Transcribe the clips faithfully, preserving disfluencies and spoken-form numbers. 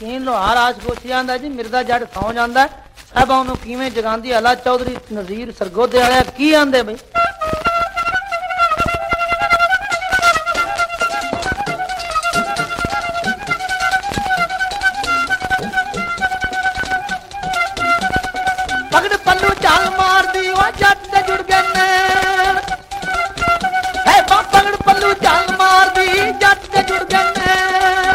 ਸ਼ਕੀਨ ਲੋਹਾਰ ਆਸ਼ਕੋਸ਼ੀ ਆਂਦਾ ਜੀ ਮਿਰਜ਼ਾ ਜੱਟ ਸੌਂ ਜਾਂਦਾ ਸਾਹਿਬਾ ਉਹਨੂੰ ਕਿਵੇਂ ਜਗਾਉਂਦੀ ਅਲਾ ਚੌਧਰੀ ਨਜ਼ੀਰ ਸਰਗੋਦੇ ਵਾਲਿਆ ਕੀ ਆਂਦੇ ਬਈ ਪਗੜ ਪੱਲੂ ਚਾਲ ਮਾਰਦੀ ਉਹ ਜੱਟ ਤੇ ਜੁੜ ਗਏ ਨੈਣ ਹੈ ਪਗੜ ਪੱਲੂ ਚਾਲ ਮਾਰਦੀ ਜੱਟ ਤੇ ਜੁੜ ਗਏ ਨੈਣ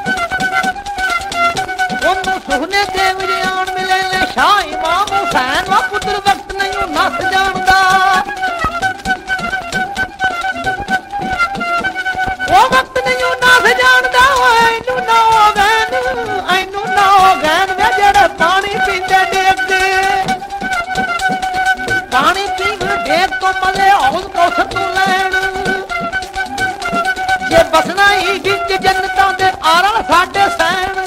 ਉਹਨੂੰ ਸੁਹਨੇ ਦੇ ਵਿਜਾਨ ਮਿਲੇ ਨੇ ਸ਼ਾਹ ਇਮਾਮ ਹੁਸੈਨ ਵਾ ਪੁੱਤਰ ਵਕਤ ਨਹੀਂ ਨੱਸ ਜਾਣਦਾ ਉਹ ਵਕਤ ਨਹੀਂ ਨੱਸ ਜਾਣਦਾ ਇਹਨੂੰ ਨਾ ਗੈਨ ਇਹਨੂੰ ਨਾ ਗੈਨ ਵੇ ਜਿਹੜੇ ਪਾਣੀ ਪੀਂਦੇ ਡੇਗਦੇ ਪਾਣੀ ਪੀਣ ਡੇਗ ਤੋਂ ਮਲੇ ਹੌਲ ਕੋਸ ਤੋਂ ਲੈਣ ਜੇ ਬਸਣਾ ਹੀ ਵਿੱਚ ਜੰਨਤਾਂ ਦੇ ਆਰਾ ਸਾਡੇ ਸੈਣ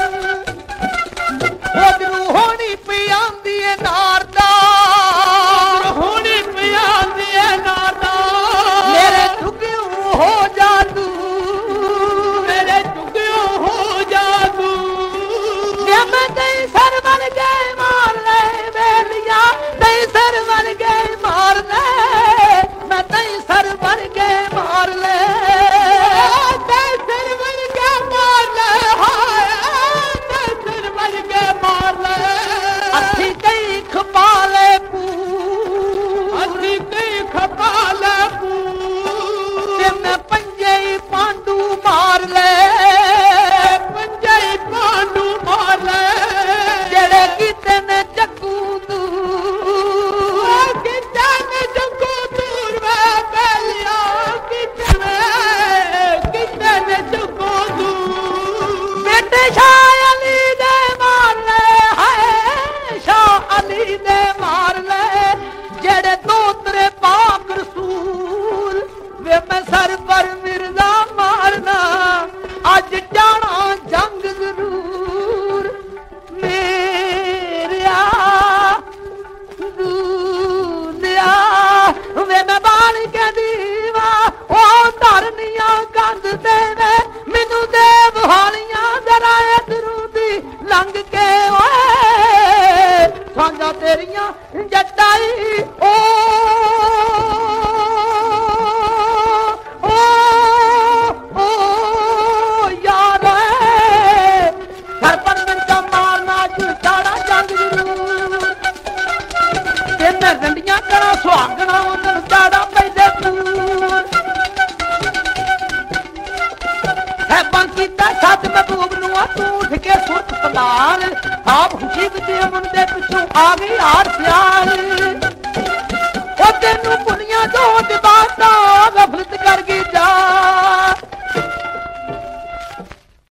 ਉਹ ਹੋਣੀ ਪਿਆਂਦੀ ਏ ਨਾਰਦਾ ਹੋਣੀ ਪਿਆਂਦੀ ਏ ਨਾਰਦਾ ਮੇਰੇ ਝੁਕਿਓ ਹੋ ਜਾ ਤੂੰ ਮੇਰੇ ਝੁਕਿਓ ਹੋ ਜਾ ਤੂੰ ਜੇ ਮੈਂ ਤੈਨੂੰ ਸਰ ਬਣ ਗਏ ਮਾਰ ਲੈ ਮੇਰੀਆ ਤੈਨੂੰ ਸਰ ਬਣ ਗਏ ਮਾਰ ਲੈ ਮੈਂ ਤੈਨੂੰ ਸਰ ਬਣ ਗਏ ਮਾਰ ਲੈ ਤੈਨੂੰ ਸਰ ਬਣ ਕੇ ਮਾਰ ਲੈ ਹਾਏ ਤੈਨੂੰ ਸਰ ਬਣ ਕੇ ਮਾਰ ਲੈ ਅੱਖੀ ਕਈ ਖਪਾ ਲੈ ਪੂ ਅੱਖੀ ਕਈ ਖਪਾ ਲੈ ਪੂ ਤੇ ਮੈਂ ਪੰਜੇ ਹੀ ਪਾਂਡੂ ਮਾਰ ਲੈ ਪੰਜੇ ਹੀ ਪਾਂਡੂ ਮਾਰ ਲੈ ਜਿਹੜੇ ਕੀਤੇ ਨੇ ਚੱਕੂ ਦੂਰ ਕੀਤੇ ਨੇ ਚੱਕੂ ਦੂਰ ਵੇ ਪਹਿਲਿਆ ਕੀਤੇ ਨੇ ਕੀਤੇ ਨੇ ਚੱਕੂ ਦੂਰ ਬੇਟੇ ਸ਼ਾਹ ਅਲੀ ਦੇ ਮਾਰ ਲੈ ਹਾਏ ਸ਼ਾਹ ਅਲੀ ਦੇ ਮਾਰ ਲੈ ਜਿਹੜੇ ਦੋਤਰੇ ਪਾਕ ਰਸੂਲ ਵੇ ਮੈਂ ਸਰ ਪਰ ਮਿਰਜ਼ਾ ਮਾਰਨਾ ਅੱਜ ਜਾਣਾ ਜੰਗ ਜ਼ਰੂਰ ਮੇਰਿਆ ਦੁਨੀਆ ਵੇ ਮੈਂ ਬਾਲ ਕੇ ਦੀਵਾ ਉਹ ਧਰਨੀਆਂ ਕੰਧ ਤੇ ਵੇ ਮੈਨੂੰ ਦੇ ਬਹਾਲੀਆਂ ਜ਼ਰਾ ਇਧਰੋਂ ਦੀ ਲੰਘ ਕੇ ਓਏ ਸਾਂਝਾ ਤੇਰੀਆਂ ਜੱਟਾਈ ਓ ਓ ਓ ਯਾਰ ਸਰਪੰਚ ਦਾ ਮਾਰਨਾ ਝੂਠਾੜਾ ਜੰਗ ਜ਼ਰੂਰ ਤੇ ਮੈਂ ਰੰਡੀਆਂ ਕਰਾਂ ਸੁਹਾਗਣਾ ਉਹਨਾਂ ਝਾੜਾ ਪੈਦੇ ਪੂਰ ਹੈ ਬਾਕੀ ਤਾਂ ਸੱਤ ਮਹਿਬੂਬ ਨੂੰ ਆ ਤੂੰ ਉੱਠ ਕੇ ਸੁਰਤ ਸੰਭਾਲ ਆਪ ਖੁਸ਼ੀ ਵਿੱਚ ਅਮਨ ਦੇ ਪਿੱਛੋਂ ਆ ਗਈ ਹਾਰ ਸਿਆਲ